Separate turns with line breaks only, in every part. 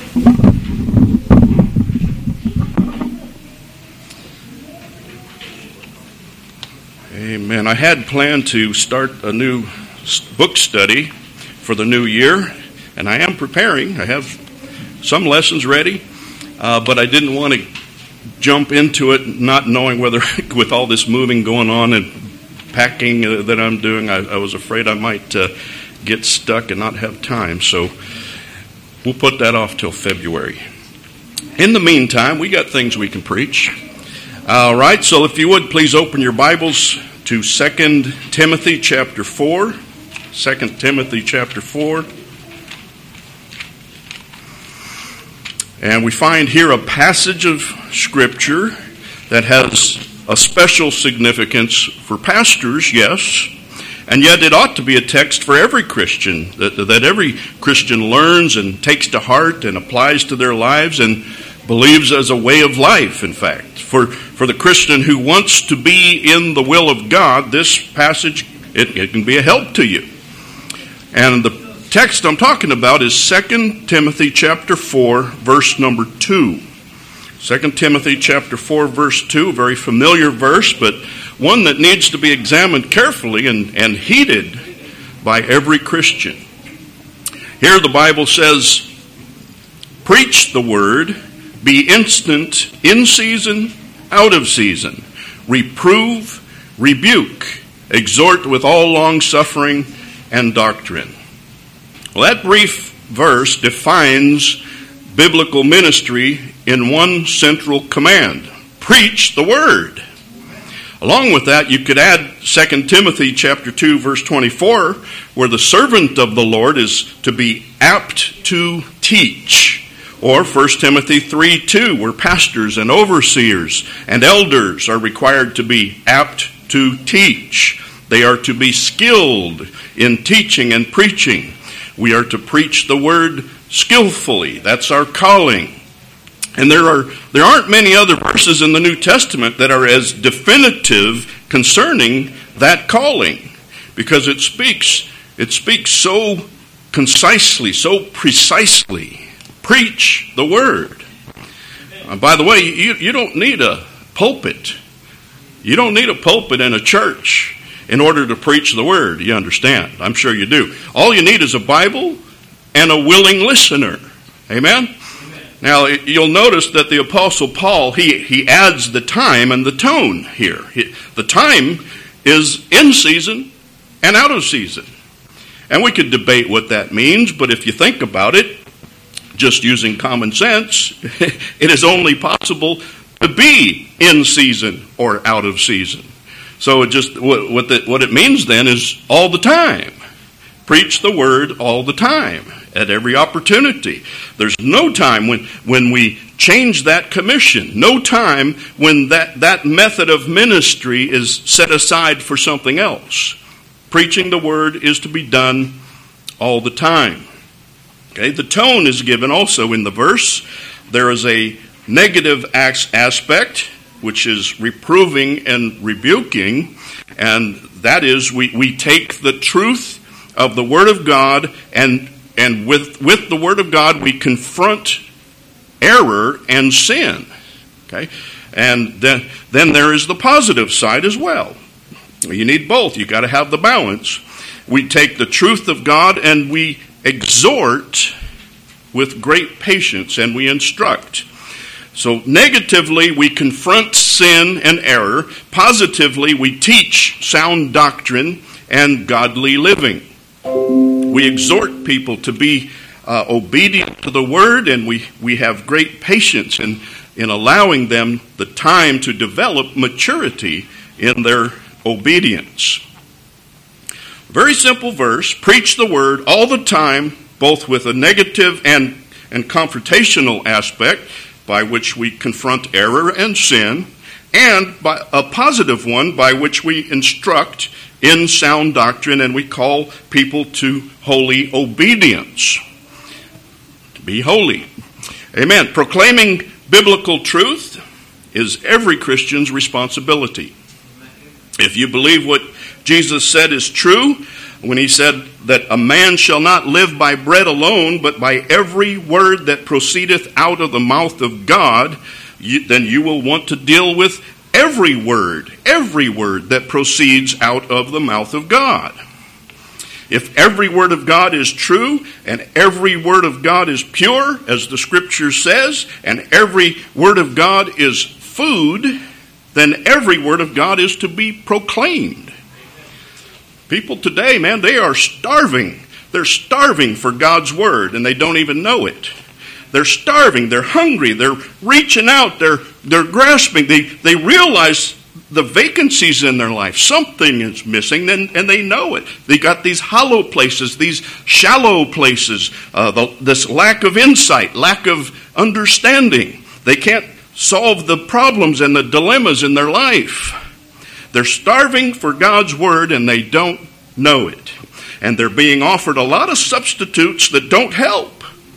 Amen. I had planned to start a new book study for the new year, and I am preparing. I have some lessons ready, but I didn't want to jump into it not knowing whether, with all this moving going on and packing that I'm doing, I was afraid I might get stuck and not have time. So we'll put that off till February. In the meantime, we got things we can preach. All right, so if you would, please open your Bibles to 2 Timothy chapter 4. 2 Timothy chapter 4. And we find here a passage of Scripture that has a special significance for pastors, yes, and yet it ought to be a text for every Christian, that every Christian learns and takes to heart and applies to their lives and believes as a way of life, in fact. For the Christian who wants to be in the will of God, this passage, it can be a help to you. And the text I'm talking about is 2 Timothy chapter 4, verse number 2. 2 Timothy chapter 4, verse 2, a very familiar verse, but one that needs to be examined carefully and heeded by every Christian. Here the Bible says, "Preach the word, be instant in season, out of season. Reprove, rebuke, exhort with all long-suffering and doctrine." Well, that brief verse defines biblical ministry in one central command: preach the word. Along with that, you could add 2 Timothy chapter 2, verse 24, where the servant of the Lord is to be apt to teach. Or 1 Timothy 3:2, where pastors and overseers and elders are required to be apt to teach. They are to be skilled in teaching and preaching. We are to preach the word skillfully. That's our calling. And there aren't many other verses in the New Testament that are as definitive concerning that calling, because it speaks so concisely, so precisely. Preach the word. By the way, you don't need a pulpit. You don't need a pulpit in a church in order to preach the word. You understand? I'm sure you do. All you need is a Bible and a willing listener. Amen? Now, you'll notice that the Apostle Paul, he adds the time and the tone here. The time is in season and out of season. And we could debate what that means, but if you think about it, just using common sense, it is only possible to be in season or out of season. So what it means then is all the time. Preach the word all the time, at every opportunity. There's no time when we change that commission. No time when that method of ministry is set aside for something else. Preaching the word is to be done all the time. Okay, the tone is given also in the verse. There is a negative aspect, which is reproving and rebuking, and that is we take the truth of the Word of God, and with the Word of God we confront error and sin. Okay, and then there is the positive side as well. You need both. You got to have the balance. We take the truth of God and we exhort with great patience, and we instruct. So negatively, we confront sin and error. Positively, we teach sound doctrine and godly living. We exhort people to be obedient to the word, and we have great patience in allowing them the time to develop maturity in their obedience. Very simple verse. Preach the word all the time, both with a negative and confrontational aspect by which we confront error and sin, and by a positive one by which we instruct in sound doctrine, and we call people to holy obedience. To be holy. Amen. Proclaiming biblical truth is every Christian's responsibility. If you believe what Jesus said is true, when he said that a man shall not live by bread alone, but by every word that proceedeth out of the mouth of God, then you will want to deal with every word that proceeds out of the mouth of God. If every word of God is true, and every word of God is pure, as the Scripture says, and every word of God is food, then every word of God is to be proclaimed. People today, man, they are starving. They're starving for God's word, and they don't even know it. They're starving. They're hungry. They're reaching out. They're grasping. They realize the vacancies in their life. Something is missing, and they know it. They got these hollow places, these shallow places, this lack of insight, lack of understanding. They can't solve the problems and the dilemmas in their life. They're starving for God's word, and they don't know it. And they're being offered a lot of substitutes that don't help.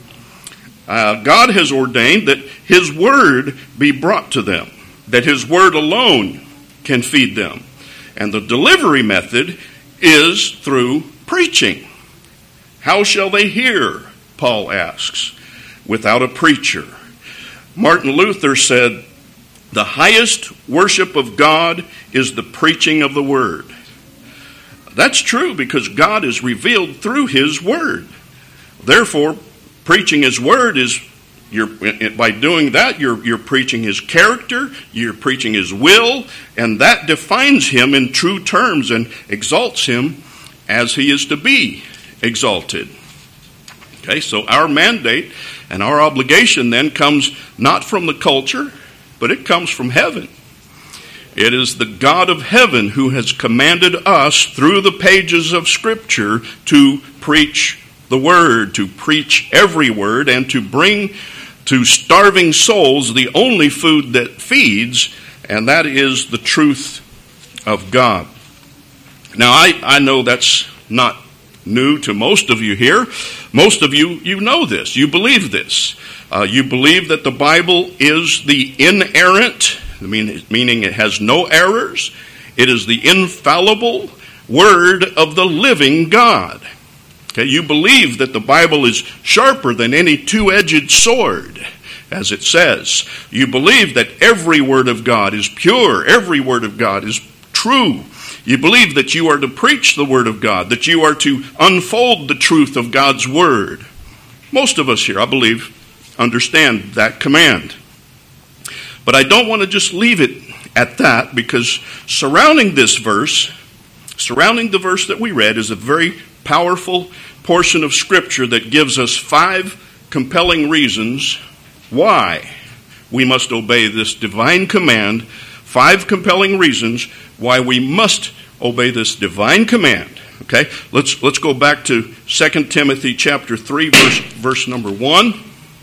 God has ordained that His word be brought to them, that His word alone can feed them. And the delivery method is through preaching. How shall they hear, Paul asks, without a preacher? Martin Luther said, the highest worship of God is the preaching of the word. That's true because God is revealed through His word. Therefore, preaching His word is, by doing that, you're preaching His character, you're preaching His will, and that defines Him in true terms and exalts Him as He is to be exalted. Okay, so our mandate and our obligation then comes not from the culture, but it comes from heaven. It is the God of heaven who has commanded us through the pages of Scripture to preach the word, to preach every word, and to bring to starving souls the only food that feeds, and that is the truth of God. Now, I know that's not new to most of you here. Most of you know this. You believe this. You believe that the Bible is the inerrant, meaning it has no errors. It is the infallible word of the living God. Okay, you believe that the Bible is sharper than any two-edged sword, as it says. You believe that every word of God is pure, every word of God is true. You believe that you are to preach the word of God, that you are to unfold the truth of God's word. Most of us here, I believe, understand that command. But I don't want to just leave it at that, because surrounding the verse that we read is a very powerful portion of Scripture that gives us 5 compelling reasons why we must obey this divine command. 5 compelling reasons why we must obey this divine command. Okay, let's go back to 2 Timothy chapter 3, verse number 1,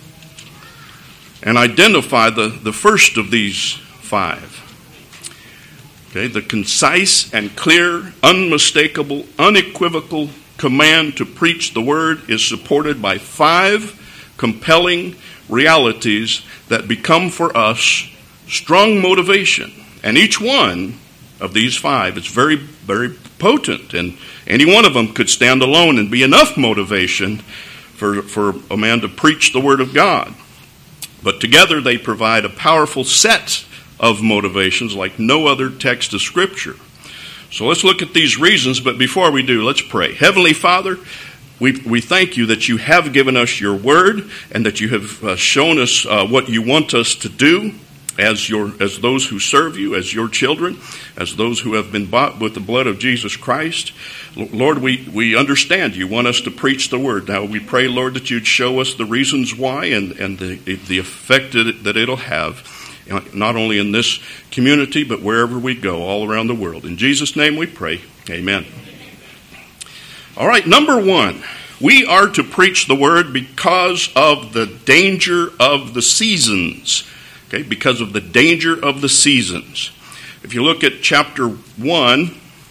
and identify the first of these 5. Okay, the concise and clear, unmistakable, unequivocal command to preach the word is supported by 5 compelling realities that become for us strong motivation. And each one of these 5 is very, very potent, and any one of them could stand alone and be enough motivation for a man to preach the word of God. But together they provide a powerful set of motivations like no other text of Scripture. So let's look at these reasons, but before we do, let's pray. Heavenly Father, we thank you that you have given us your word, and that you have shown us what you want us to do as those who serve you, as your children, as those who have been bought with the blood of Jesus Christ. Lord, we understand you want us to preach the word. Now we pray, Lord, that you'd show us the reasons why and the effect that it'll have, not only in this community, but wherever we go, all around the world. In Jesus' name we pray. Amen. All right, number 1. We are to preach the word because of the danger of the seasons. Okay, because of the danger of the seasons. If you look at chapter 3,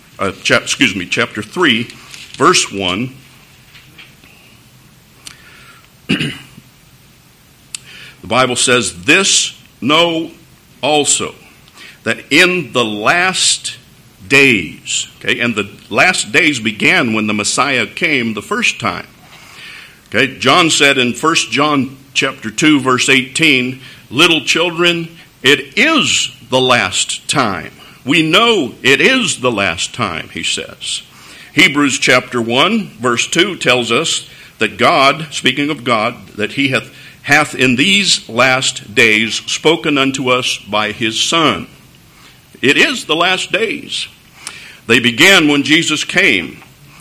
verse 1, the Bible says, "This know also, that in the last days. Okay, and the last days began when the Messiah came the first time. Okay, John said in 1 John chapter 2, verse 18, little children, it is the last time. We know it is the last time, he says. Hebrews chapter 1, verse 2 tells us that God, speaking of God, that he hath in these last days spoken unto us by his Son. It is the last days. They began when Jesus came.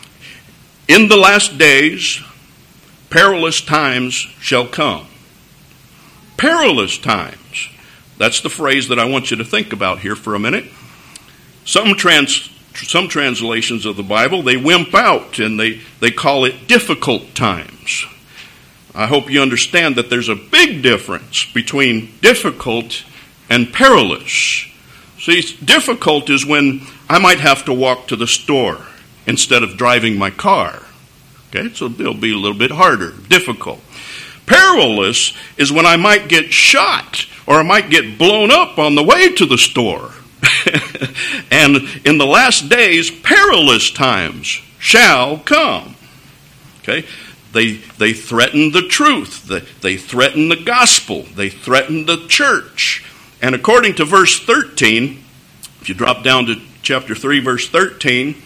In the last days, perilous times shall come. Perilous times. That's the phrase that I want you to think about here for a minute. Some translations of the Bible, they wimp out and they call it difficult times. I hope you understand that there's a big difference between difficult and perilous. See, difficult is when I might have to walk to the store instead of driving my car. Okay, so it'll be a little bit harder, difficult. Perilous is when I might get shot or I might get blown up on the way to the store. And in the last days, perilous times shall come. Okay, they threaten the truth. They threaten the gospel. They threaten the church. And according to verse 13, if you drop down to chapter 3, verse 13,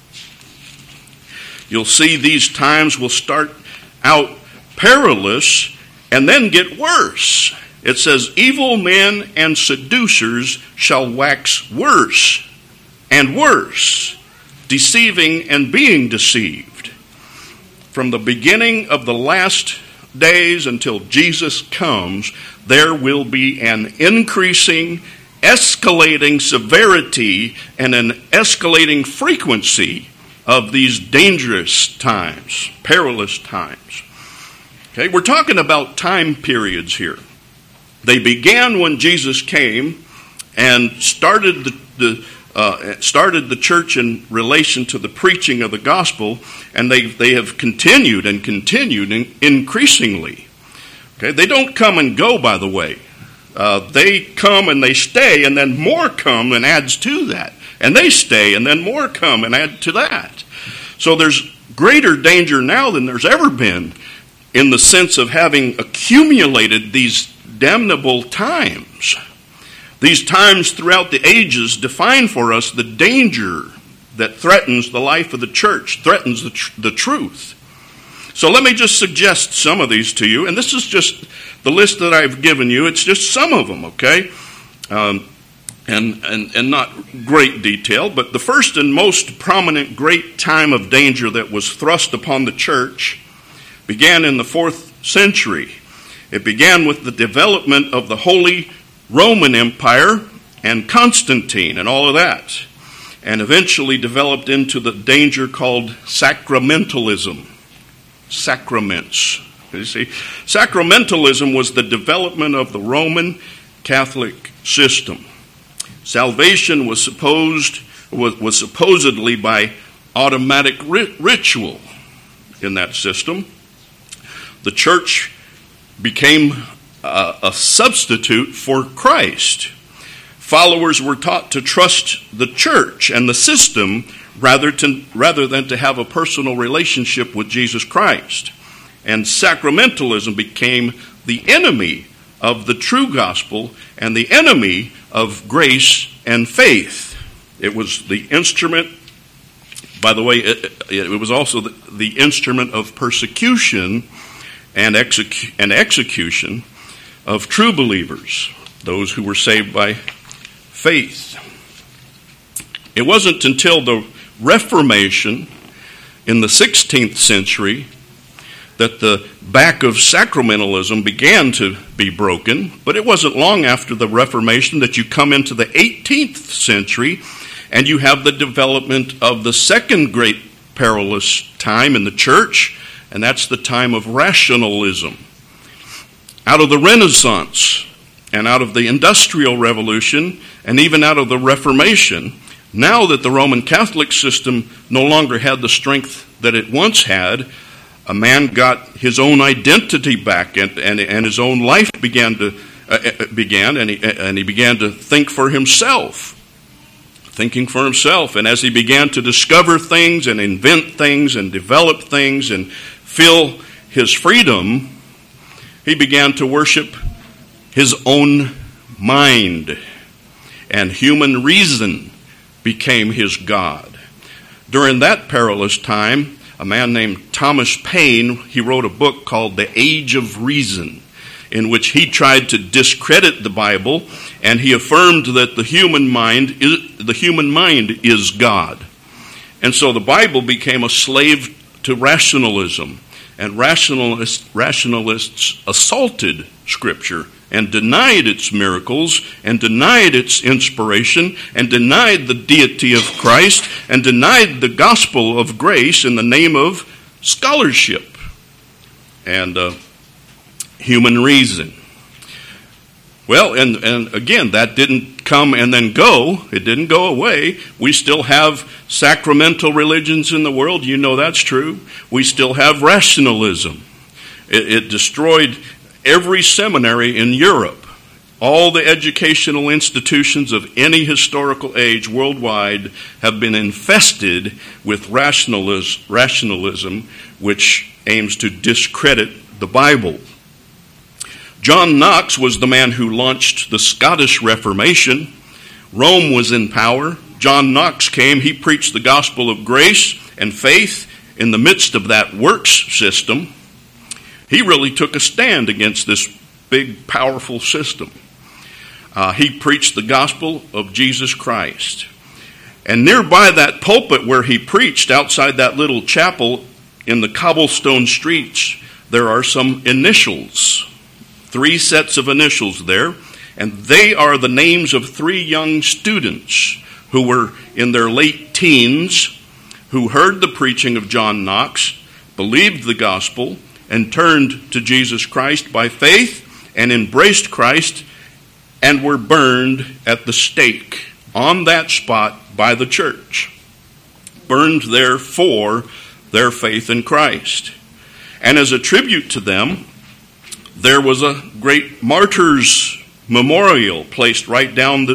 you'll see these times will start out perilous and then get worse. It says, evil men and seducers shall wax worse and worse, deceiving and being deceived. From the beginning of the last days until Jesus comes, there will be an increasing, escalating severity and an escalating frequency of these dangerous times, perilous times. Okay, we're talking about time periods here. They began when Jesus came and started the church in relation to the preaching of the gospel, and they have continued increasingly. Okay, they don't come and go, by the way. They come and they stay, and then more come and adds to that. And they stay, and then more come and add to that. So there's greater danger now than there's ever been in the sense of having accumulated these damnable times. These times throughout the ages define for us the danger that threatens the life of the church, threatens the truth. So let me just suggest some of these to you, and this is just the list that I've given you. It's just some of them, okay? And not great detail, but the first and most prominent great time of danger that was thrust upon the church began in the 4th century. It began with the development of the Holy Roman Empire and Constantine and all of that, and eventually developed into the danger called sacramentalism. Sacraments. You see, sacramentalism was the development of the Roman Catholic system. Salvation was supposedly by automatic ritual in that system. The church became a substitute for Christ. Followers were taught to trust the church and the system rather than to have a personal relationship with Jesus Christ. And sacramentalism became the enemy of the true gospel and the enemy of grace and faith. It was the instrument, by the way, it was also the instrument of persecution and execution of true believers, those who were saved by faith. It wasn't until the Reformation in the 16th century that the back of sacramentalism began to be broken, but it wasn't long after the Reformation that you come into the 18th century and you have the development of the second great perilous time in the church, and that's the time of rationalism. Out of the Renaissance and out of the Industrial Revolution and even out of the Reformation, now that the Roman Catholic system no longer had the strength that it once had, a man got his own identity back, and his own life began, and he began to think for himself. thinking for himself. And as he began to discover things and invent things and develop things and feel his freedom, he began to worship his own mind. And human reason became his God. During that perilous time, a man named Thomas Paine, he wrote a book called The Age of Reason, in which he tried to discredit the Bible, and he affirmed that the human mind is God. And so the Bible became a slave to rationalism, and rationalists assaulted Scripture and denied its miracles, and denied its inspiration, and denied the deity of Christ, and denied the gospel of grace in the name of scholarship and human reason. Well, and again, that didn't come and then go. It didn't go away. We still have sacramental religions in the world. You know that's true. We still have rationalism. It destroyed every seminary in Europe. All the educational institutions of any historical age worldwide have been infested with rationalism, which aims to discredit the Bible. John Knox was the man who launched the Scottish Reformation. Rome was in power. John Knox came. He preached the gospel of grace and faith in the midst of that works system. He really took a stand against this big, powerful system. He preached the gospel of Jesus Christ. And nearby that pulpit where he preached, outside that little chapel in the cobblestone streets, there are some initials. 3 sets of initials there. And they are the names of 3 young students who were in their late teens, who heard the preaching of John Knox, believed the gospel, and turned to Jesus Christ by faith and embraced Christ and were burned at the stake on that spot by the church. Burned there for their faith in Christ. And as a tribute to them, there was a great martyrs memorial placed right down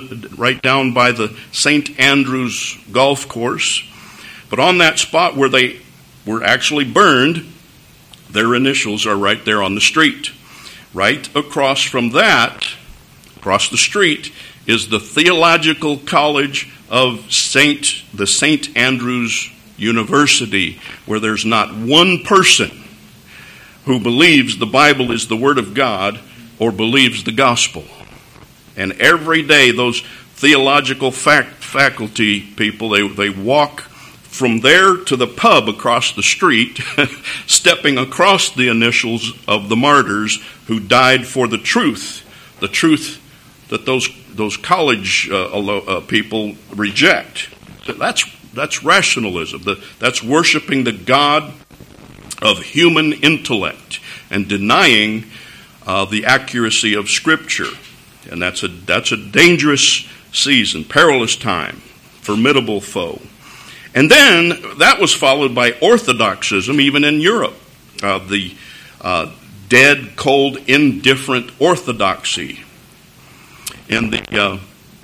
by the St. Andrews golf course. But on that spot where they were actually burned, their initials are right there on the street. Right across from that, across the street, is the Theological College of the St. Andrews University, where there's not one person who believes the Bible is the Word of God or believes the gospel. And every day those theological faculty people, they walk from there to the pub across the street, stepping across the initials of the martyrs who died for the truth that those college people reject. That's rationalism. That's worshiping the God of human intellect and denying the accuracy of Scripture. And that's a dangerous season, perilous time, formidable foe. And then that was followed by orthodoxism, even in Europe. The dead, cold, indifferent orthodoxy. In the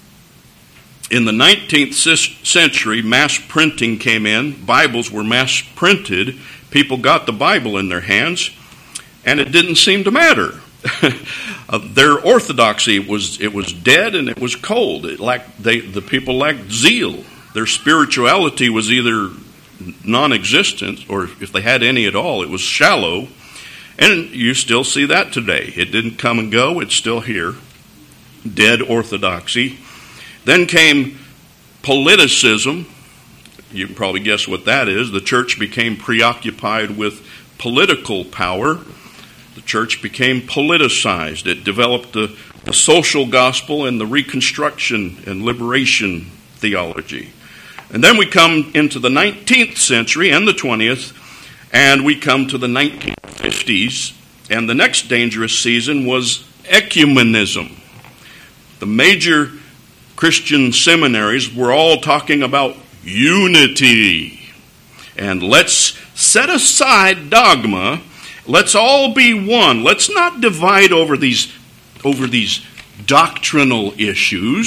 19th century, mass printing came in. Bibles were mass printed. People got the Bible in their hands, and it didn't seem to matter. Their orthodoxy was dead and it was cold. The people lacked zeal. Their spirituality was either non-existent, or if they had any at all, it was shallow. And you still see that today. It didn't come and go. It's still here. Dead orthodoxy. Then came politicism. You can probably guess what that is. The church became preoccupied with political power. The church became politicized. It developed the social gospel and the Reconstruction and liberation theology. And then we come into the 19th century and the 20th, and we come to the 1950s, and the next dangerous season was ecumenism. The major Christian seminaries were all talking about unity. And let's set aside dogma. Let's all be one. Let's not divide over these doctrinal issues.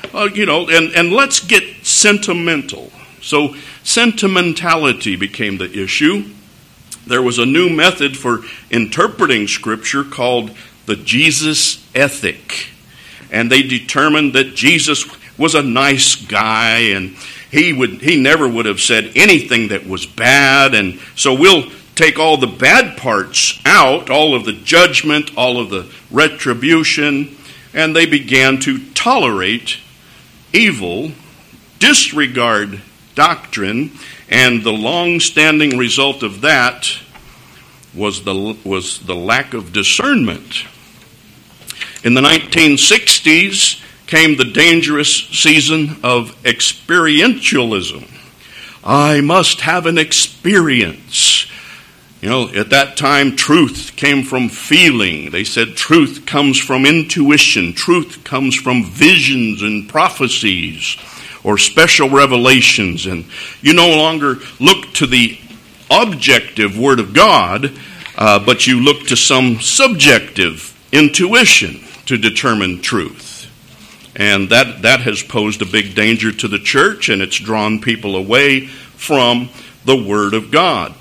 And let's get sentimental. So sentimentality became the issue. There was a new method for interpreting Scripture called the Jesus ethic. And they determined that Jesus was a nice guy, and he never would have said anything that was bad. And so we'll take all the bad parts out, all of the judgment, all of the retribution, and they began to tolerate evil, disregard doctrine, and the long-standing result of that was the lack of discernment. In the 1960s came the dangerous season of experientialism. I must have an experience. At that time, truth came from feeling. They said truth comes from intuition. Truth comes from visions and prophecies or special revelations. And you no longer look to the objective Word of God, but you look to some subjective intuition to determine truth. And that has posed a big danger to the church, and it's drawn people away from the Word of God.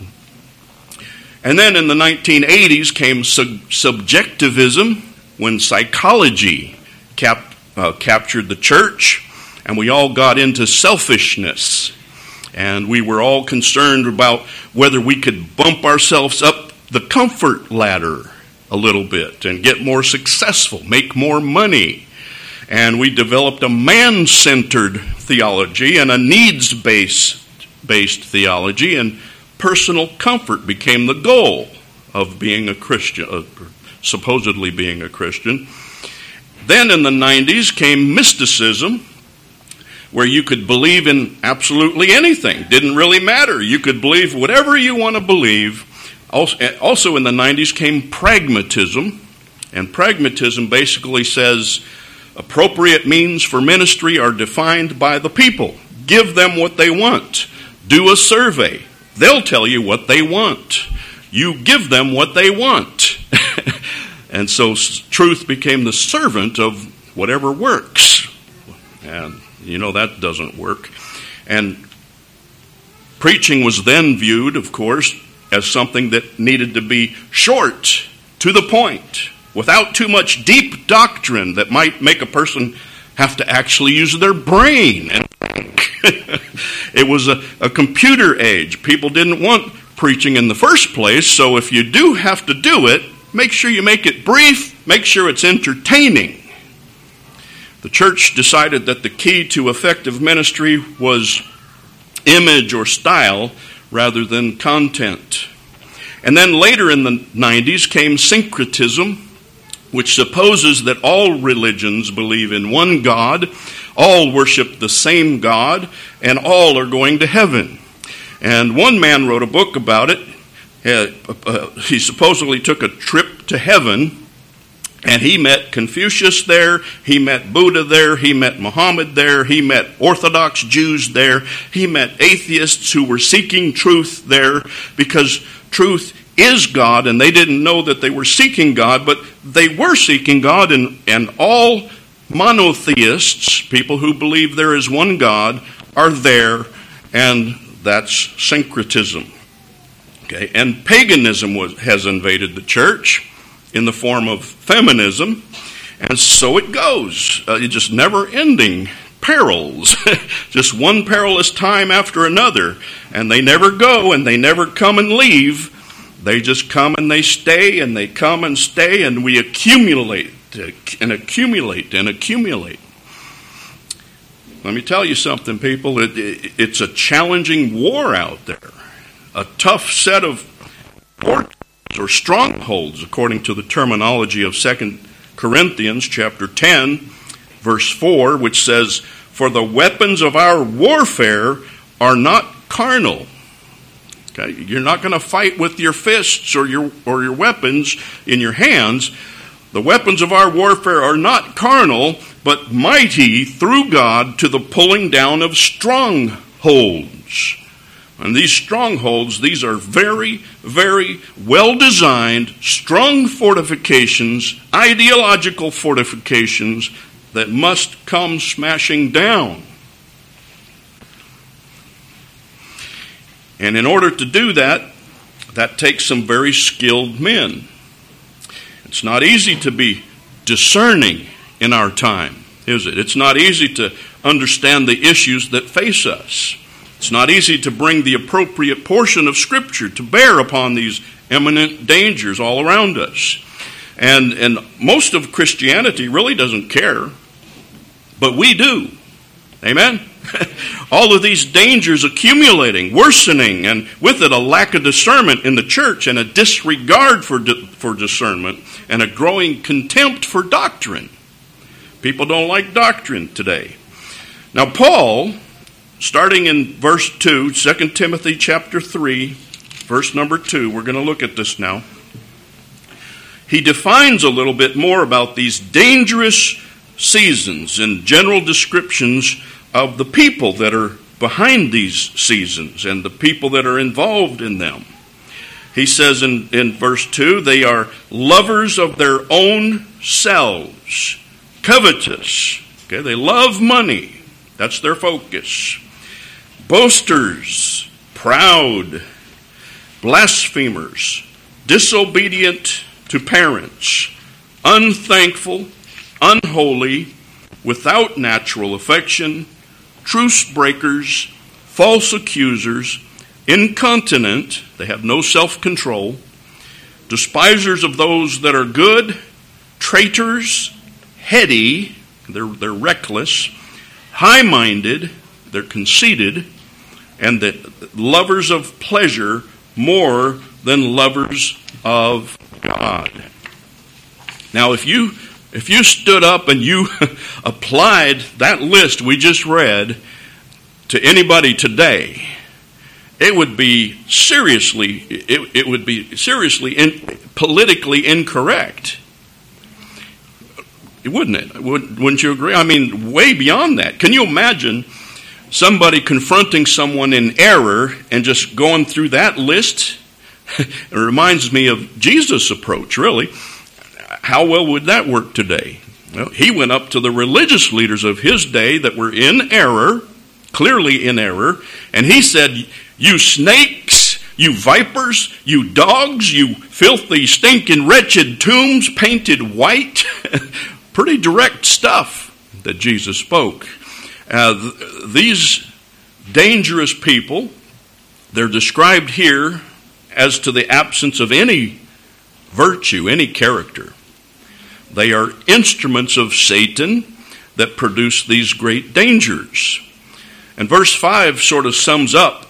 And then in the 1980s came subjectivism, when psychology captured the church, and we all got into selfishness. And we were all concerned about whether we could bump ourselves up the comfort ladder a little bit and get more successful, make more money. And we developed a man-centered theology and a needs-based theology, and personal comfort became the goal of being a Christian, supposedly being a Christian. Then in the 90s came mysticism, where you could believe in absolutely anything. Didn't really matter. You could believe whatever you want to believe. Also in the 90s came pragmatism, and pragmatism basically says appropriate means for ministry are defined by the people. Give them what they want. Do a survey. They'll tell you what they want. You give them what they want. And so truth became the servant of whatever works. And that doesn't work. And preaching was then viewed, of course, as something that needed to be short, to the point, without too much deep doctrine that might make a person have to actually use their brain and think. It was a computer age. People didn't want preaching in the first place, so if you do have to do it, make sure you make it brief, make sure it's entertaining. The church decided that the key to effective ministry was image or style rather than content. And then later in the 90s came syncretism, which supposes that all religions believe in one God, all worship the same God, and all are going to heaven. And one man wrote a book about it. He supposedly took a trip to heaven, and he met Confucius there, he met Buddha there, he met Muhammad there, he met Orthodox Jews there, he met atheists who were seeking truth there, because truth is God, and they didn't know that they were seeking God, but they were seeking God, and all monotheists, people who believe there is one God, are there, and that's syncretism. Okay, and paganism has invaded the church in the form of feminism, and so it goes. It's just never-ending perils, just one perilous time after another, and they never go, and they never come and leave. They just come and they stay, and they come and stay, and we accumulate and accumulate and accumulate. Let me tell you something, people. It's a challenging war out there, a tough set of fortresses or strongholds, according to the terminology of 2 Corinthians chapter 10, verse 4, which says, "For the weapons of our warfare are not carnal." Okay, you're not going to fight with your fists or your weapons in your hands. The weapons of our warfare are not carnal, but mighty through God to the pulling down of strongholds. And these strongholds, these are very, very well-designed, strong fortifications, ideological fortifications, that must come smashing down. And in order to do that, that takes some very skilled men. It's not easy to be discerning in our time, is it? It's not easy to understand the issues that face us. It's not easy to bring the appropriate portion of Scripture to bear upon these imminent dangers all around us. And most of Christianity really doesn't care, but we do. Amen? All of these dangers accumulating, worsening, and with it a lack of discernment in the church and a disregard for discernment and a growing contempt for doctrine. People don't like doctrine today. Now Paul, starting in verse 2, 2 Timothy chapter 3, verse number 2, we're going to look at this now. He defines a little bit more about these dangerous seasons and general descriptions of the people that are behind these seasons and the people that are involved in them. He says in verse 2, they are lovers of their own selves, covetous. Okay, they love money. That's their focus. Boasters, proud, blasphemers, disobedient to parents, unthankful, unholy, without natural affection, truce breakers, false accusers, incontinent, they have no self-control, despisers of those that are good, traitors, heady, they're reckless, high-minded, they're conceited, and the lovers of pleasure more than lovers of God. Now, if you stood up and you applied that list we just read to anybody today, it would be seriously politically incorrect. Wouldn't it? Wouldn't you agree? I mean, way beyond that. Can you imagine somebody confronting someone in error and just going through that list? It reminds me of Jesus' approach, really. How well would that work today? Well, he went up to the religious leaders of his day that were in error, clearly in error, and he said, "You snakes, you vipers, you dogs, you filthy, stinking, wretched tombs painted white." Pretty direct stuff that Jesus spoke. These dangerous people, they're described here as to the absence of any virtue, any character. They are instruments of Satan that produce these great dangers. And verse 5 sort of sums up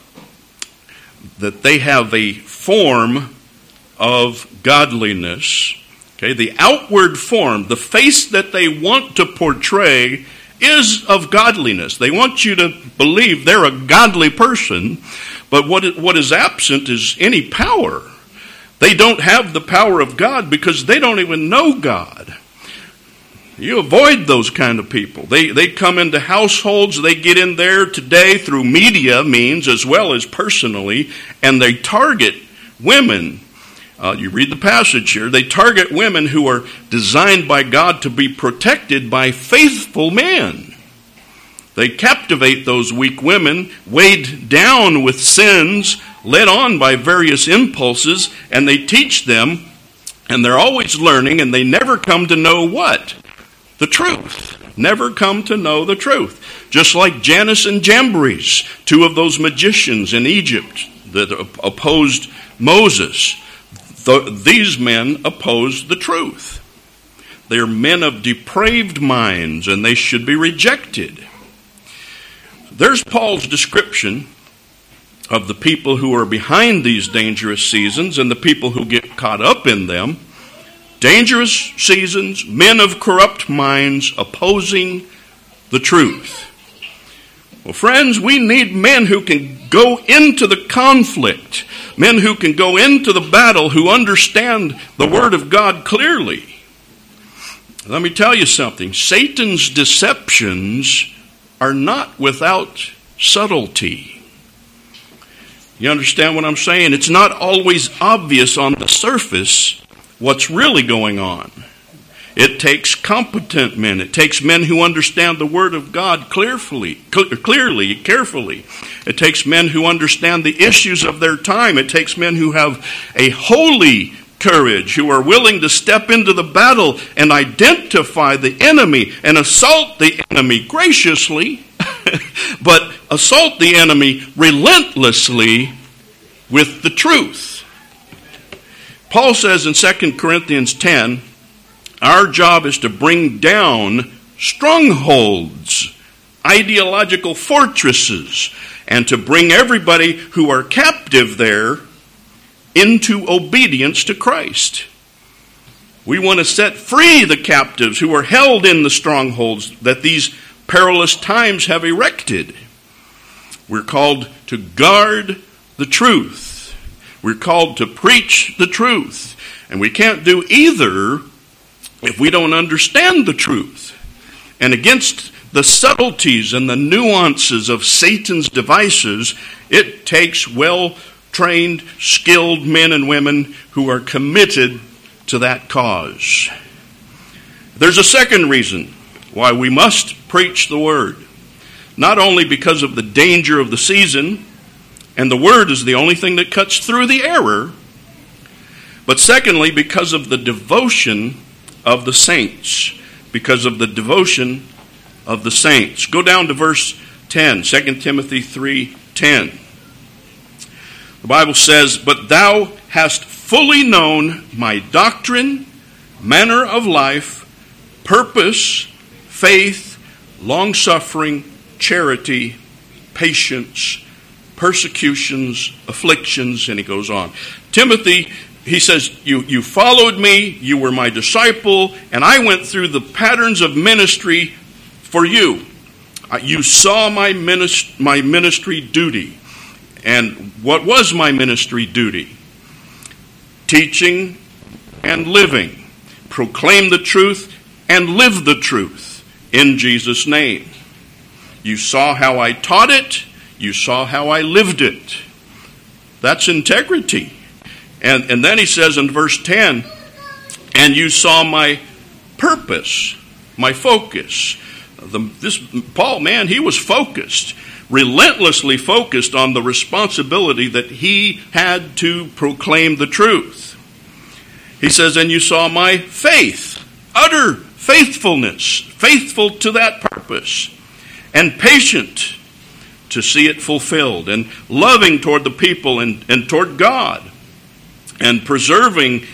that they have a form of godliness. Okay, the outward form, the face that they want to portray is of godliness. They want you to believe they're a godly person, but what is absent is any power. They don't have the power of God because they don't even know God. You avoid those kind of people. They come into households, they get in there today through media means as well as personally, and they target women. You read the passage here. They target women who are designed by God to be protected by faithful men. They captivate those weak women, weighed down with sins, led on by various impulses, and they teach them, and they're always learning, and they never come to know what? The truth. Never come to know the truth. Just like Jannes and Jambres, two of those magicians in Egypt that opposed Moses. These men oppose the truth. They're men of depraved minds, and they should be rejected. There's Paul's description of the people who are behind these dangerous seasons and the people who get caught up in them. Dangerous seasons, men of corrupt minds opposing the truth. Well, friends, we need men who can go into the conflict, men who can go into the battle, who understand the Word of God clearly. Let me tell you something. Satan's deceptions are not without subtlety. You understand what I'm saying? It's not always obvious on the surface what's really going on. It takes competent men. It takes men who understand the Word of God clearly, carefully. It takes men who understand the issues of their time. It takes men who have a holy courage, who are willing to step into the battle and identify the enemy and assault the enemy graciously, but assault the enemy relentlessly with the truth. Paul says in 2 Corinthians 10, our job is to bring down strongholds, ideological fortresses, and to bring everybody who are captive there into obedience to Christ. We want to set free the captives who are held in the strongholds that these perilous times have erected. We're called to guard the truth. We're called to preach the truth. And we can't do either if we don't understand the truth. And against the subtleties and the nuances of Satan's devices, it takes well-trained, skilled men and women who are committed to that cause. There's a second reason why we must preach the Word. Not only because of the danger of the season, and the Word is the only thing that cuts through the error, but secondly, because of the devotion of the saints. Because of the devotion of the saints. Go down to verse 10, 2 Timothy 3:10. The Bible says, but thou hast fully known my doctrine, manner of life, purpose, faith, long-suffering, charity, patience, persecutions, afflictions, and he goes on. Timothy, he says, you followed me, you were my disciple, and I went through the patterns of ministry for you. You saw my ministry duty. And what was my ministry duty? Teaching and living. Proclaim the truth and live the truth in Jesus' name. You saw how I taught it. You saw how I lived it. That's integrity. And then he says in verse 10, and you saw my purpose, my focus. Paul, man, he was focused, relentlessly focused on the responsibility that he had to proclaim the truth. He says, and you saw my faith, utter faithfulness, faithful to that purpose, and patient to see it fulfilled, and loving toward the people and toward God, and persevering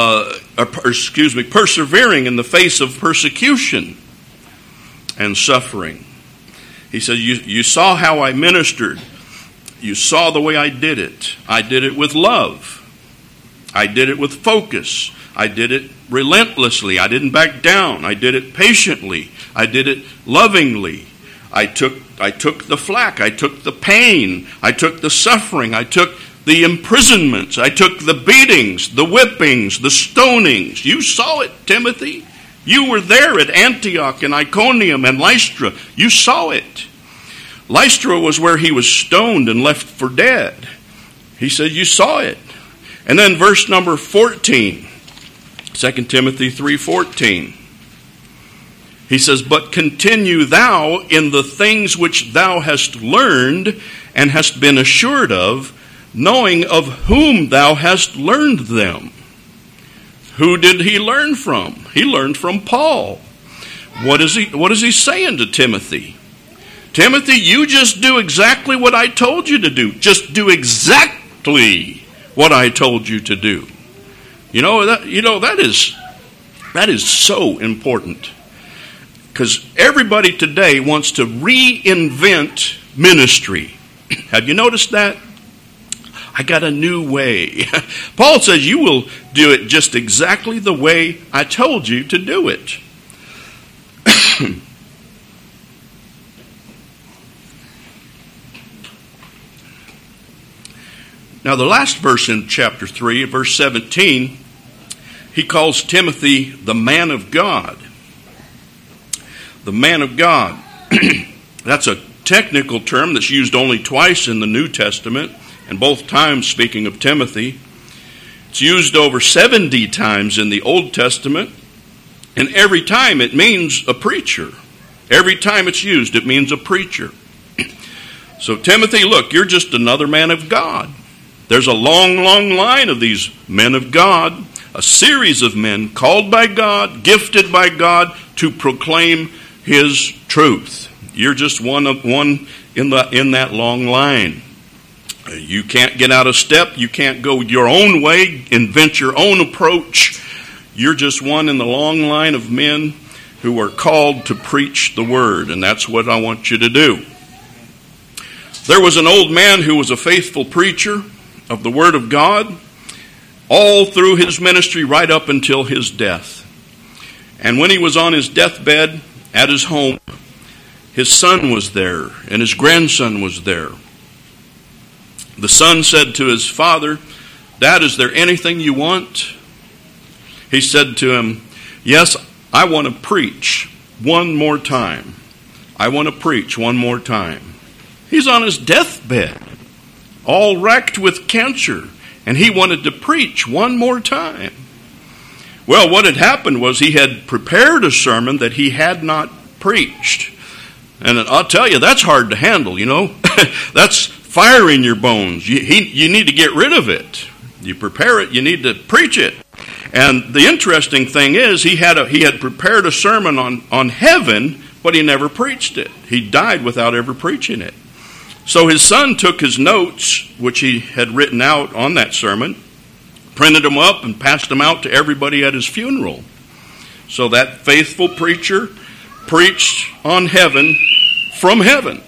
in the face of persecution and suffering. He said, you saw how I ministered. You saw the way I did it. I did it with love. I did it with focus. I did it relentlessly. I didn't back down. I did it patiently. I did it lovingly. I took the flack. I took the pain. I took the suffering. I took the imprisonments. I took the beatings, the whippings, the stonings. You saw it, Timothy. You were there at Antioch and Iconium and Lystra. You saw it. Lystra was where he was stoned and left for dead. He said, you saw it. And then verse number 14, 2 Timothy 3:14. He says, but continue thou in the things which thou hast learned and hast been assured of, knowing of whom thou hast learned them. Who did he learn from? He learned from Paul. What is he saying to Timothy? Timothy, you just do exactly what I told you to do. Just do exactly what I told you to do. That is so important. Because everybody today wants to reinvent ministry. Have you noticed that? I got a new way. Paul says you will do it just exactly the way I told you to do it. Now the last verse in chapter 3, verse 17, he calls Timothy the man of God. The man of God. That's a technical term that's used only twice in the New Testament, and both times speaking of Timothy. It's used over 70 times in the Old Testament And every time it means a preacher. Every time it's used, it means a preacher. So Timothy, look, you're just another man of God. There's a long, long line of these men of God, a series of men called by God, gifted by God to proclaim His truth. You're just one in that long line. You can't get out of step. You can't go your own way, invent your own approach. You're just one in the long line of men who are called to preach the word, and that's what I want you to do. There was an old man who was a faithful preacher of the word of God all through his ministry right up until his death. And when he was on his deathbed at his home, his son was there and his grandson was there. The son said to his father, "Dad, is there anything you want?" He said to him, "Yes, I want to preach one more time. I want to preach one more time." He's on his deathbed, all wrecked with cancer, and he wanted to preach one more time. Well, what had happened was he had prepared a sermon that he had not preached. And I'll tell you, that's hard to handle, you know. That's fire in your bones. You need to get rid of it. You prepare it, you need to preach it. And the interesting thing is, he had prepared a sermon on heaven, but he never preached it. He died without ever preaching it. So his son took his notes, which he had written out on that sermon, printed them up, and passed them out to everybody at his funeral. So that faithful preacher preached on heaven from heaven.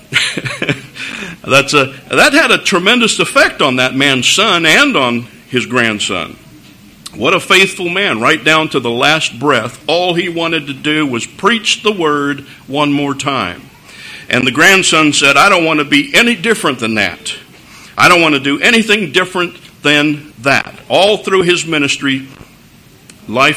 That had a tremendous effect on that man's son and on his grandson. What a faithful man, right down to the last breath. All he wanted to do was preach the word one more time. And the grandson said, "I don't want to be any different than that. I don't want to do anything different than that." All through his ministry life,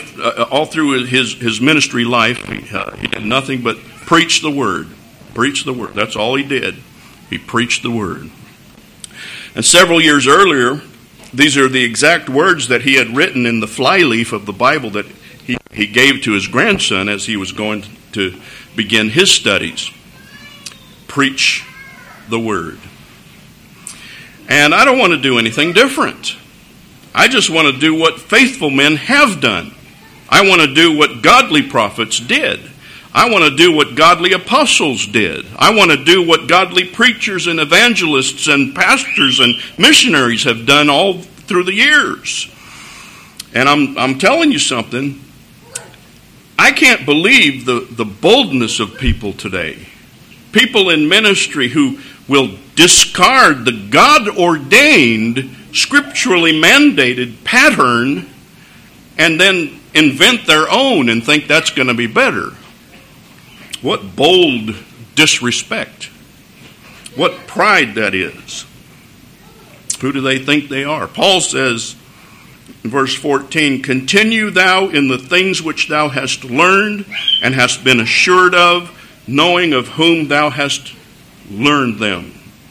he did nothing but preach the word. Preach the word. That's all he did. He preached the word. And several years earlier, these are the exact words that he had written in the flyleaf of the Bible that he gave to his grandson as he was going to begin his studies. Preach the word. And I don't want to do anything different. I just want to do what faithful men have done. I want to do what godly prophets did. I want to do what godly apostles did. I want to do what godly preachers and evangelists and pastors and missionaries have done all through the years. And I'm telling you something. I can't believe the boldness of people today. People in ministry who will discard the God-ordained, scripturally mandated pattern and then invent their own and think that's going to be better. What bold disrespect. What pride that is. Who do they think they are? Paul says in verse 14, "Continue thou in the things which thou hast learned and hast been assured of, knowing of whom thou hast learned them."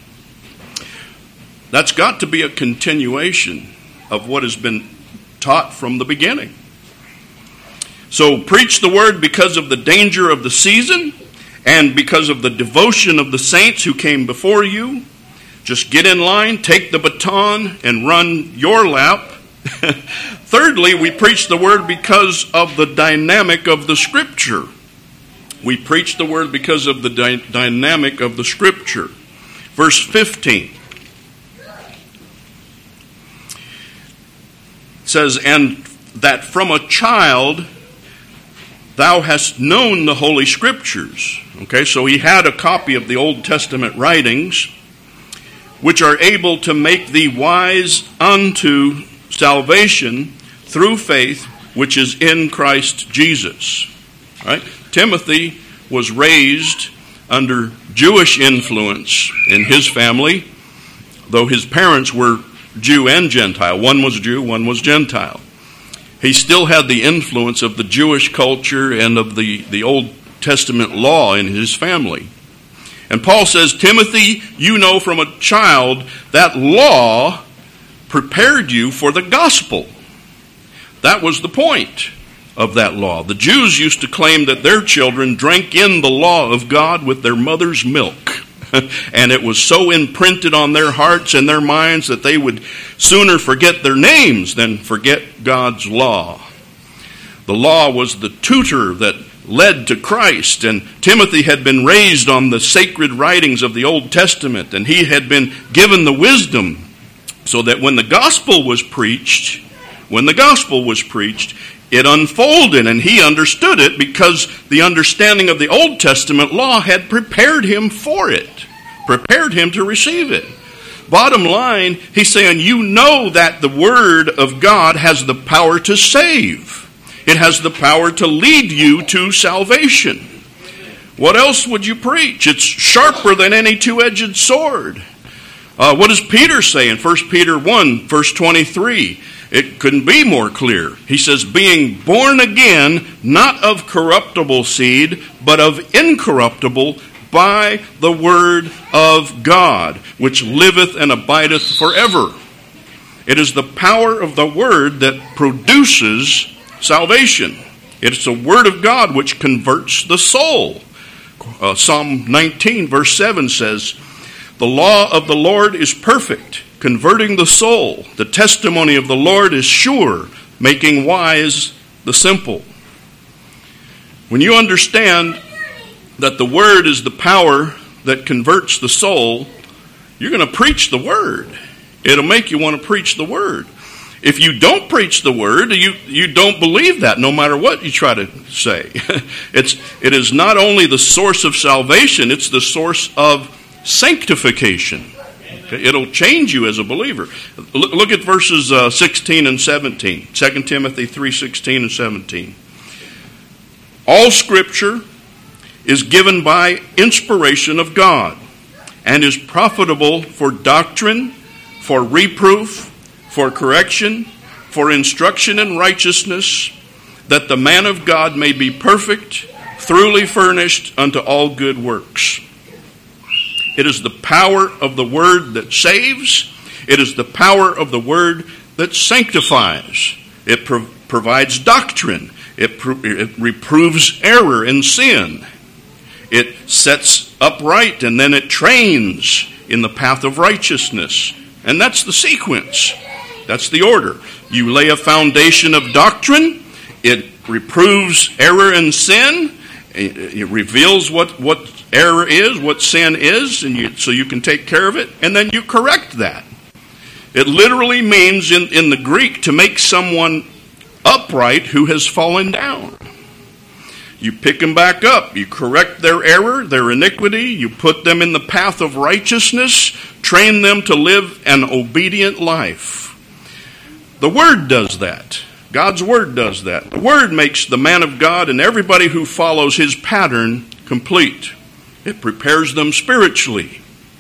That's got to be a continuation of what has been taught from the beginning. So preach the word because of the danger of the season and because of the devotion of the saints who came before you. Just get in line, take the baton, and run your lap. Thirdly, we preach the word because of the dynamic of the Scripture. We preach the word because of the dynamic of the Scripture. Verse 15 says, "And that from a child thou hast known the Holy Scriptures." Okay, so he had a copy of the Old Testament writings, which are able to make thee wise unto salvation through faith, which is in Christ Jesus. Right? Timothy was raised under Jewish influence in his family, though his parents were Jew and Gentile. One was Jew, one was Gentile. He still had the influence of the Jewish culture and of the Old Testament law in his family. And Paul says, "Timothy, you know from a child that law prepared you for the gospel." That was the point. of that law. The Jews used to claim that their children drank in the law of God with their mother's milk. And it was so imprinted on their hearts and their minds that they would sooner forget their names than forget God's law. The law was the tutor that led to Christ, and Timothy had been raised on the sacred writings of the Old Testament, and he had been given the wisdom so that when the gospel was preached, it unfolded, and he understood it because the understanding of the Old Testament law had prepared him for it, prepared him to receive it. Bottom line, he's saying, you know that the Word of God has the power to save. It has the power to lead you to salvation. What else would you preach? It's sharper than any two-edged sword. What does Peter say in 1 Peter 1, verse 23? It couldn't be more clear. He says, being born again, not of corruptible seed, but of incorruptible, by the word of God, which liveth and abideth forever. It is the power of the word that produces salvation. It's the word of God which converts the soul. Psalm 19, verse 7 says, the law of the Lord is perfect, converting the soul. The testimony of the Lord is sure, making wise the simple. When you understand that the Word is the power that converts the soul, you're going to preach the Word. It'll make you want to preach the Word. If you don't preach the Word, you don't believe that, no matter what you try to say. It is not only the source of salvation, it's the source of sanctification. It'll change you as a believer. Look at verses 16 and 17. 2 Timothy 3:16 and 17. All Scripture is given by inspiration of God and is profitable for doctrine, for reproof, for correction, for instruction in righteousness, that the man of God may be perfect, thoroughly furnished unto all good works. It is the power of the word that saves. It is the power of the word that sanctifies. It provides doctrine. It reproves error and sin. It sets upright, and then it trains in the path of righteousness. And that's the sequence. That's the order. You lay a foundation of doctrine. It reproves error and sin. It reveals what error is, what sin is, and so you can take care of it, and then you correct that. It literally means in the Greek to make someone upright who has fallen down. You pick them back up. You correct their error, their iniquity. You put them in the path of righteousness. Train them to live an obedient life. The Word does that. God's Word does that. The Word makes the man of God and everybody who follows His pattern complete. It prepares them spiritually.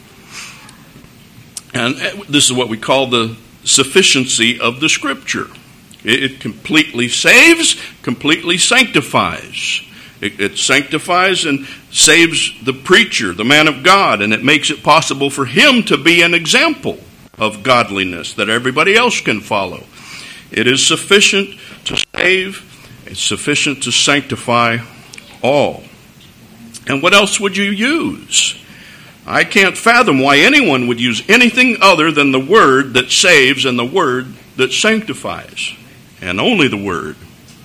And this is what we call the sufficiency of the Scripture. It completely saves, completely sanctifies. It sanctifies and saves the preacher, the man of God, and it makes it possible for him to be an example of godliness that everybody else can follow. It is sufficient to save. It's sufficient to sanctify all. And what else would you use? I can't fathom why anyone would use anything other than the Word that saves and the Word that sanctifies. And only the Word.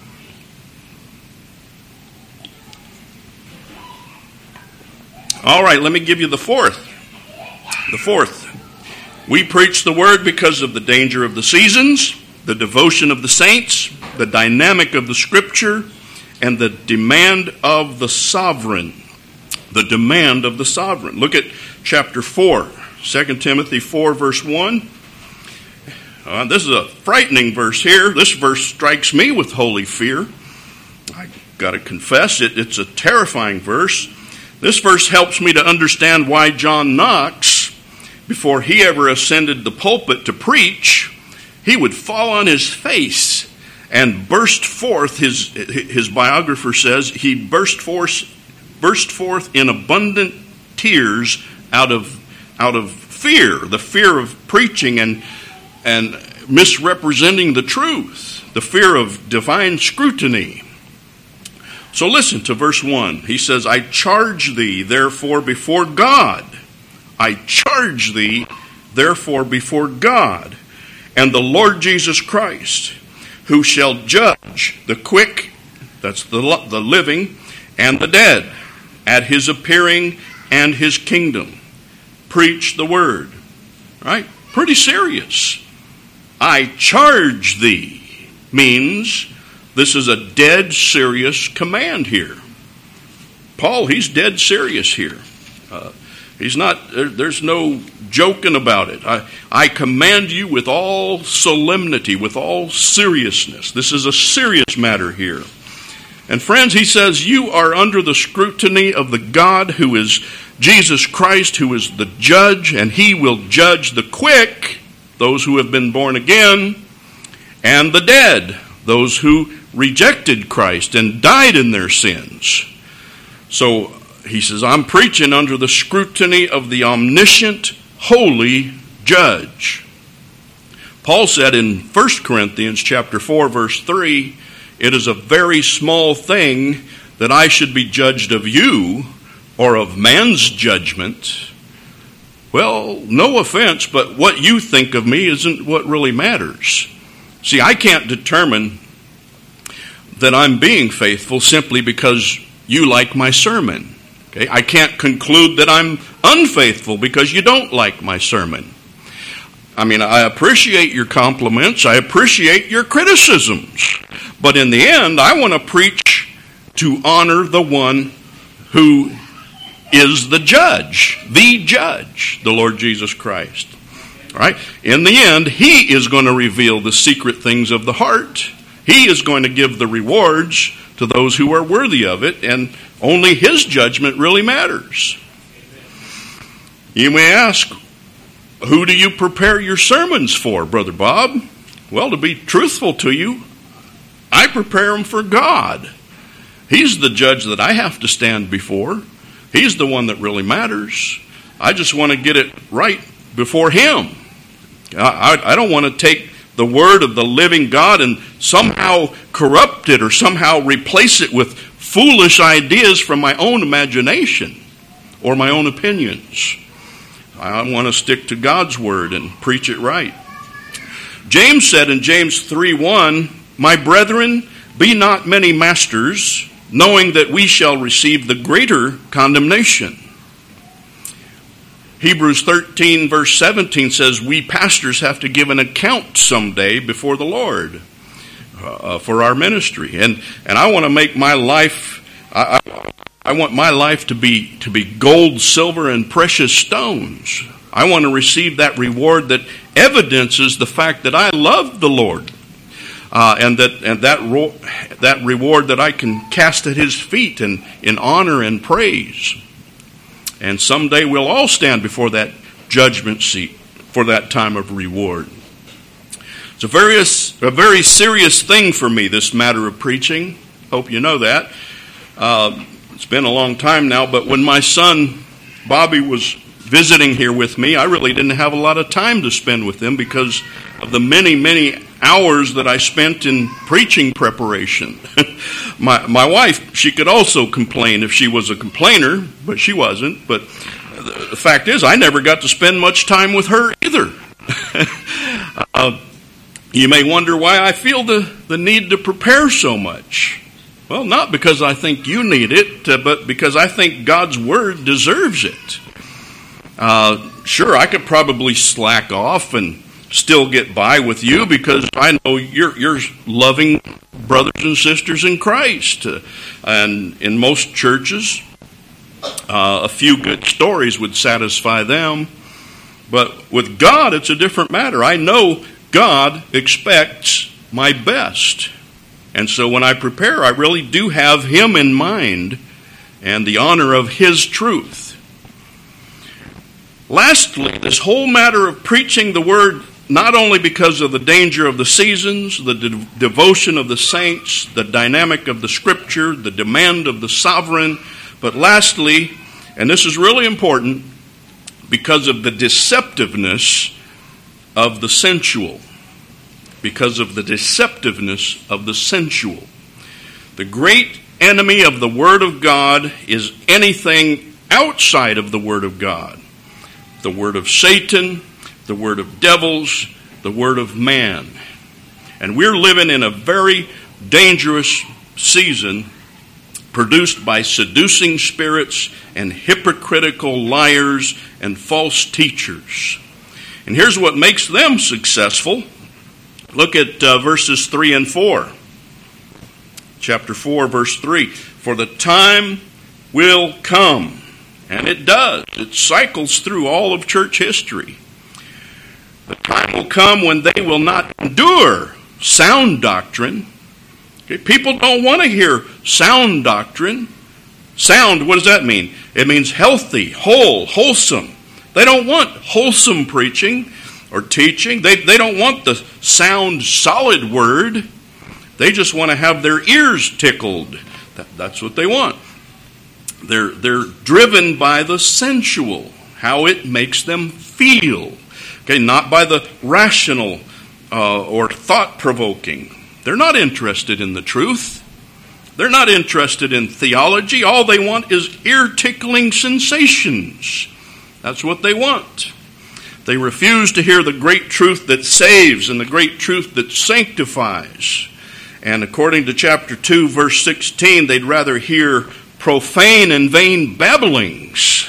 All right, let me give you the fourth. The fourth. We preach the Word because of the danger of the seasons, the devotion of the saints, the dynamic of the Scripture, and the demand of the sovereign. The demand of the sovereign. Look at chapter 4, 2 Timothy 4, verse 1. This is a frightening verse here. This verse strikes me with holy fear. I got to confess, it's a terrifying verse. This verse helps me to understand why John Knox, before he ever ascended the pulpit to preach, he would fall on his face and burst forth. His biographer says he burst forth in abundant tears out of fear, the fear of preaching and misrepresenting the truth. the fear of divine scrutiny. So listen to verse 1. He says, I charge thee, therefore, before God. I charge thee, therefore, before God and the Lord Jesus Christ, who shall judge the quick, that's the living, and the dead, at his appearing and his kingdom. Preach the word. Right? Pretty serious. I charge thee means this is a dead serious command here. Paul, he's dead serious here. He's not, there's no joking about it. I command you with all solemnity, with all seriousness. This is a serious matter here. And friends, he says, you are under the scrutiny of the God who is Jesus Christ, who is the judge, and he will judge the quick, those who have been born again, and the dead, those who rejected Christ and died in their sins. So he says, I'm preaching under the scrutiny of the omniscient, holy judge. Paul said in 1 Corinthians chapter 4, verse 3, it is a very small thing that I should be judged of you or of man's judgment. Well, no offense, but what you think of me isn't what really matters. See, I can't determine that I'm being faithful simply because you like my sermon. Okay? I can't conclude that I'm unfaithful because you don't like my sermon. I mean, I appreciate your compliments. I appreciate your criticisms. But in the end, I want to preach to honor the one who is the judge, the Lord Jesus Christ. All right? In the end, he is going to reveal the secret things of the heart. He is going to give the rewards to those who are worthy of it, and only his judgment really matters. You may ask, who do you prepare your sermons for, Brother Bob? Well, to be truthful to you, I prepare them for God. He's the judge that I have to stand before. He's the one that really matters. I just want to get it right before him. I don't want to take the word of the living God and somehow corrupt it or somehow replace it with foolish ideas from my own imagination or my own opinions. I want to stick to God's word and preach it right. James said in James 3:1, my brethren, be not many masters, knowing that we shall receive the greater condemnation. Hebrews 13 verse 17 says we pastors have to give an account someday before the Lord for our ministry. And I want to make my life, I want my life to be gold, silver, and precious stones. I want to receive that reward that evidences the fact that I love the Lord. And that reward that I can cast at his feet in honor and praise. And someday we'll all stand before that judgment seat for that time of reward. It's a very serious thing for me, this matter of preaching. Hope you know that. It's been a long time now, but when my son Bobby was visiting here with me, I really didn't have a lot of time to spend with him because of the many hours that I spent in preaching preparation. My wife, she could also complain if she was a complainer, but she wasn't. But the fact is, I never got to spend much time with her either. You may wonder why I feel the need to prepare so much. Well, not because I think you need it, but because I think God's Word deserves it. Sure, I could probably slack off and still get by with you because I know you're loving brothers and sisters in Christ. And in most churches, a few good stories would satisfy them. But with God, it's a different matter. I know God expects my best. And so when I prepare, I really do have him in mind and the honor of his truth. Lastly, this whole matter of preaching the word, not only because of the danger of the seasons, the devotion of the saints, the dynamic of the scripture, the demand of the sovereign, but lastly, and this is really important, because of the deceptiveness of the sensual. because of the deceptiveness of the sensual. The great enemy of the Word of God is anything outside of the Word of God. The word of Satan, the word of devils, the word of man. And we're living in a very dangerous season produced by seducing spirits and hypocritical liars and false teachers. And here's what makes them successful. Look at verses 3 and 4. Chapter 4, verse 3. For the time will come, and it does. It cycles through all of church history. The time will come when they will not endure sound doctrine. Okay, people don't want to hear sound doctrine. Sound, what does that mean? It means healthy, whole, wholesome. They don't want wholesome preaching or teaching. They don't want the sound, solid word. They just want to have their ears tickled. That's what they want. They're driven by the sensual, how it makes them feel. Okay, not by the rational or thought-provoking. They're not interested in the truth. They're not interested in theology. All they want is ear-tickling sensations. That's what they want. They refuse to hear the great truth that saves and the great truth that sanctifies. And according to chapter 2, verse 16, they'd rather hear profane and vain babblings,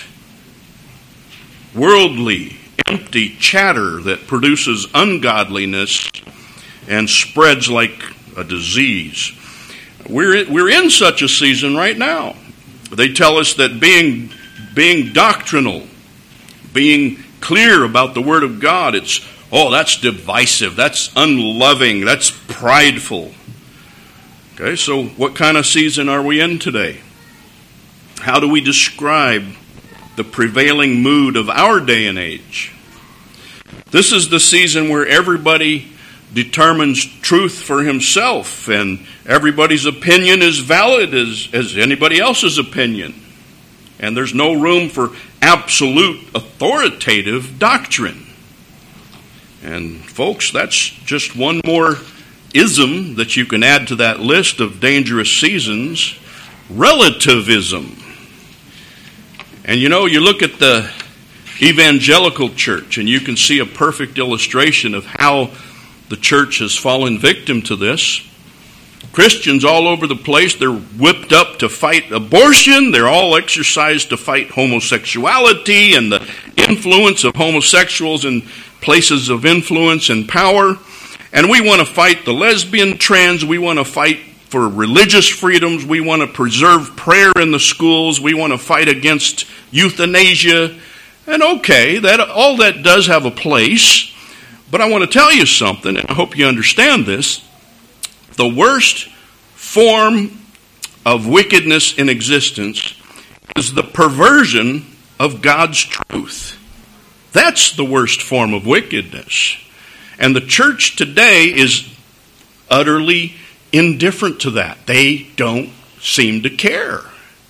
worldly, empty chatter that produces ungodliness and spreads like a disease. We're in such a season right now. They tell us that being doctrinal, being clear about the Word of God, that's divisive, that's unloving, that's prideful. Okay, so what kind of season are we in today? How do we describe the prevailing mood of our day and age? This is the season where everybody determines truth for himself, and everybody's opinion is valid as anybody else's opinion. And there's no room for absolute authoritative doctrine. And folks, that's just one more ism that you can add to that list of dangerous seasons: relativism. And you look at the evangelical church, and you can see a perfect illustration of how the church has fallen victim to this. Christians all over the place, they're whipped up to fight abortion. They're all exercised to fight homosexuality and the influence of homosexuals in places of influence and power. And we want to fight the lesbian trends. We want to fight for religious freedoms. We want to preserve prayer in the schools. We want to fight against euthanasia. And okay, all that does have a place. But I want to tell you something, and I hope you understand this. The worst form of wickedness in existence is the perversion of God's truth. That's the worst form of wickedness. And the church today is utterly indifferent to that. They don't seem to care.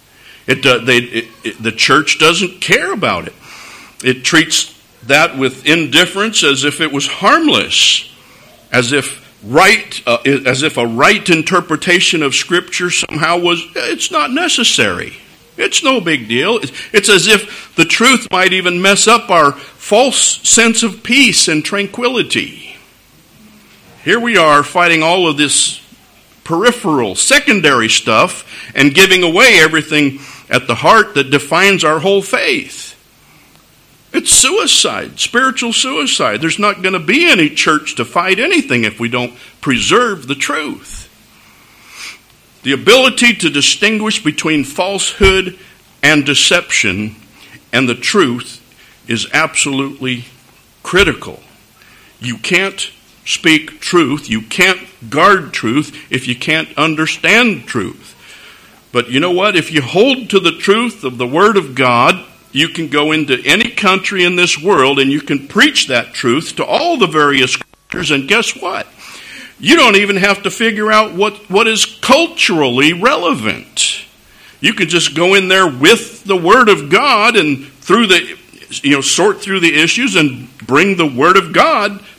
The church doesn't care about it. It treats that with indifference as if it was harmless, as if a right interpretation of Scripture somehow it's not necessary. It's no big deal. It's as if the truth might even mess up our false sense of peace and tranquility. Here we are fighting all of this peripheral, secondary stuff and giving away everything at the heart that defines our whole faith. It's suicide, spiritual suicide. There's not going to be any church to fight anything if we don't preserve the truth. The ability to distinguish between falsehood and deception and the truth is absolutely critical. You can't speak truth, you can't guard truth if you can't understand truth. But you know what? If you hold to the truth of the Word of God, you can go into any country in this world and you can preach that truth to all the various cultures, and guess what? You don't even have to figure out what is culturally relevant. You can just go in there with the Word of God and sort through the issues and bring the Word of God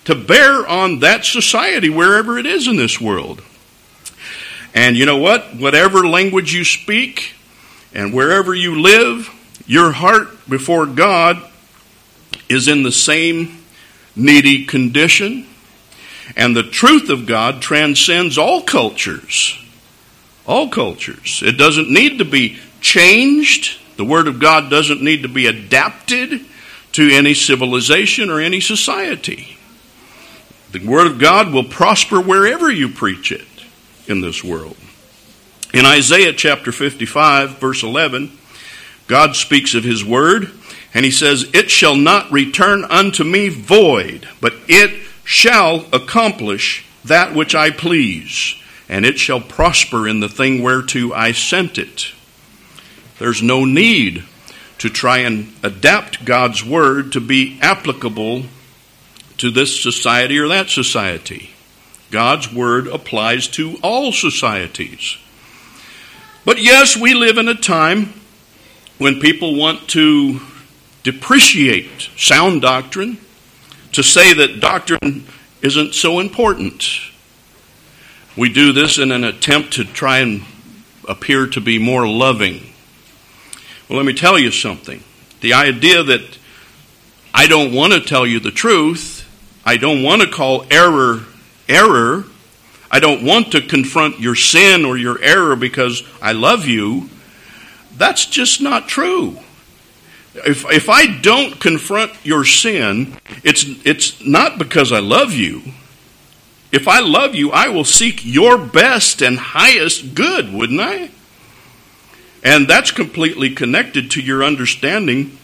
to bear on that society wherever it is in this world. And you know what? Whatever language you speak and wherever you live, your heart before God is in the same needy condition. And the truth of God transcends all cultures. All cultures. It doesn't need to be changed. The Word of God doesn't need to be adapted to any civilization or any society. The Word of God will prosper wherever you preach it in this world. In Isaiah chapter 55, verse 11, God speaks of His Word, and He says, "It shall not return unto me void, but it shall accomplish that which I please, and it shall prosper in the thing whereto I sent it." There's no need to try and adapt God's Word to be applicable to this society or that society. God's Word applies to all societies. But yes, we live in a time when people want to depreciate sound doctrine, to say that doctrine isn't so important. We do this in an attempt to try and appear to be more loving. Well, let me tell you something. The idea that I don't want to tell you the truth, I don't want to call error, error, I don't want to confront your sin or your error because I love you, that's just not true. If I don't confront your sin, it's not because I love you. If I love you, I will seek your best and highest good, wouldn't I? And that's completely connected to your understanding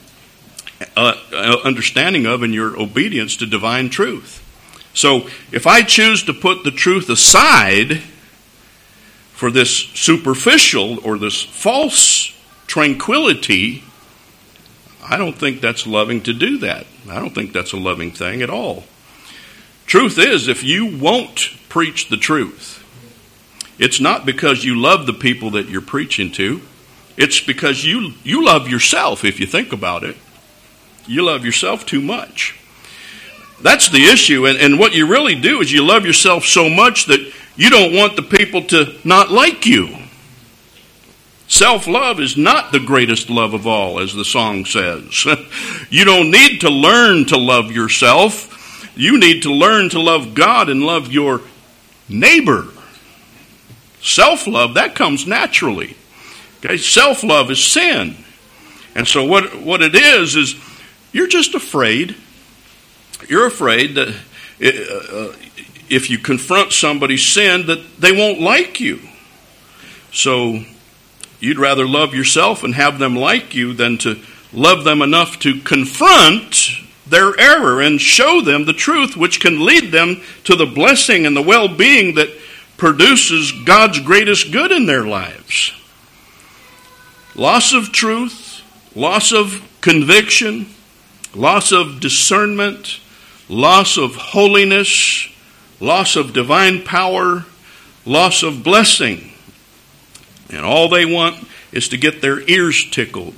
of and your obedience to divine truth. So if I choose to put the truth aside for this superficial or this false tranquility, I don't think that's loving to do that. I don't think that's a loving thing at all. Truth is, if you won't preach the truth, it's not because you love the people that you're preaching to. It's because you love yourself, if you think about it. You love yourself too much. That's the issue. And what you really do is you love yourself so much that you don't want the people to not like you. Self-love is not the greatest love of all, as the song says. You don't need to learn to love yourself. You need to learn to love God and love your neighbor. Self-love, that comes naturally. Okay? Self-love is sin. And so what it is you're just afraid. You're afraid that if you confront somebody's sin, that they won't like you. So you'd rather love yourself and have them like you than to love them enough to confront their error and show them the truth, which can lead them to the blessing and the well-being that produces God's greatest good in their lives. Loss of truth, loss of conviction, loss of discernment, loss of holiness, loss of divine power, loss of blessing. And all they want is to get their ears tickled.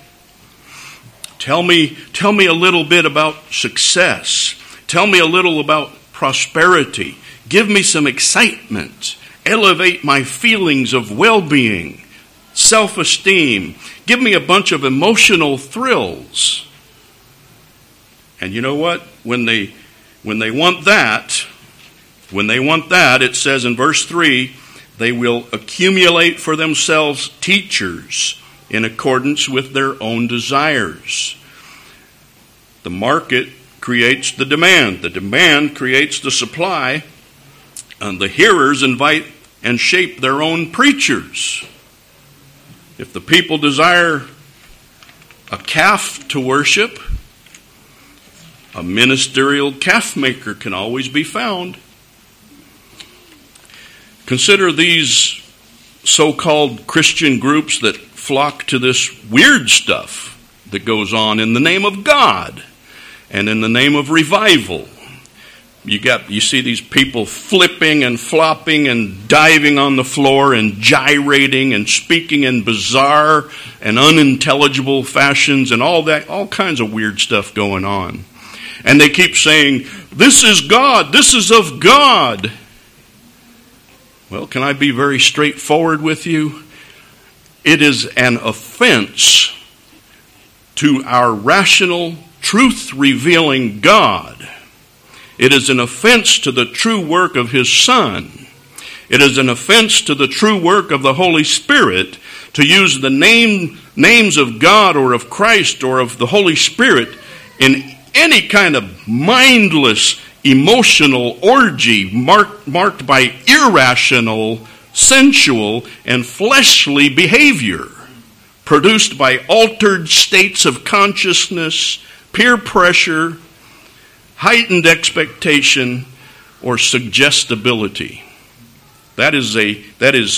Tell me a little bit about success. Tell me a little about prosperity. Give me some excitement. Elevate my feelings of well-being, self-esteem. Give me a bunch of emotional thrills. And you know what? When they want that, it says in verse 3, they will accumulate for themselves teachers in accordance with their own desires. The market creates the demand. The demand creates the supply. And the hearers invite and shape their own preachers. If the people desire a calf to worship, a ministerial calf maker can always be found. Consider these so-called Christian groups that flock to this weird stuff that goes on in the name of God and in the name of revival. You see these people flipping and flopping and diving on the floor and gyrating and speaking in bizarre and unintelligible fashions and all kinds of weird stuff going on. And they keep saying, this is God, this is of God. Well, can I be very straightforward with you? It is an offense to our rational, truth-revealing God. It is an offense to the true work of His Son. It is an offense to the true work of the Holy Spirit to use the names of God or of Christ or of the Holy Spirit in any kind of mindless, emotional orgy marked by irrational, sensual, and fleshly behavior, produced by altered states of consciousness, peer pressure, heightened expectation, or suggestibility. That is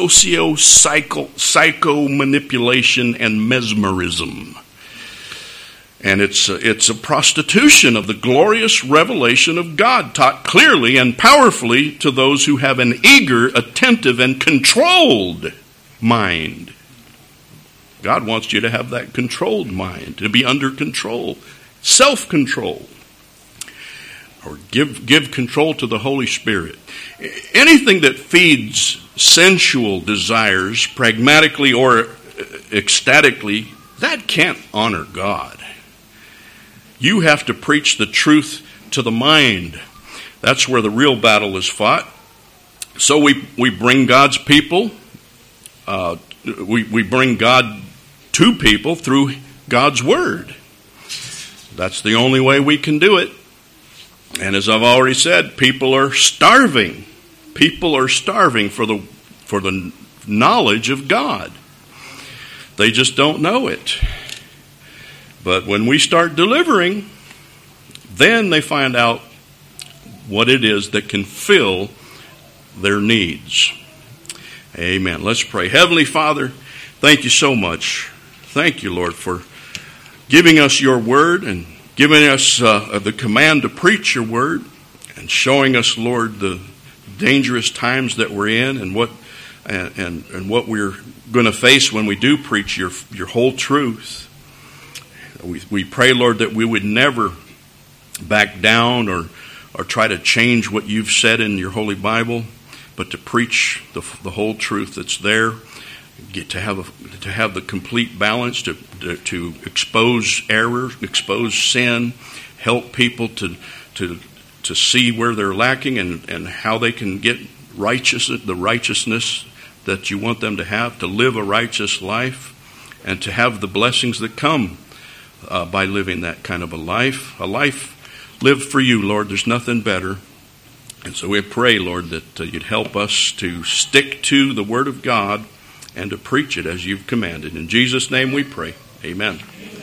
psycho manipulation and mesmerism. And it's a prostitution of the glorious revelation of God, taught clearly and powerfully to those who have an eager, attentive, and controlled mind. God wants you to have that controlled mind, to be under control, self-control, or give control to the Holy Spirit. Anything that feeds sensual desires, pragmatically or ecstatically, that can't honor God. You have to preach the truth to the mind. That's where the real battle is fought. So we bring God's people, we bring God to people through God's Word. That's the only way we can do it. And as I've already said, people are starving. People are starving for the knowledge of God. They just don't know it. But when we start delivering, then they find out what it is that can fill their needs. Amen. Let's pray. Heavenly Father, thank you so much. Thank you, Lord, for giving us your word and giving us the command to preach your word and showing us, Lord, the dangerous times that we're in and what we're going to face when we do preach your whole truth. We pray, Lord, that we would never back down or try to change what you've said in your Holy Bible, but to preach the whole truth that's there, to have the complete balance, to expose error, expose sin, help people to see where they're lacking and how they can get the righteousness that you want them to have, to live a righteous life, and to have the blessings that come by living that kind of a life lived for you, Lord. There's nothing better. And so we pray, Lord, that you'd help us to stick to the Word of God and to preach it as you've commanded. In Jesus' name we pray. Amen.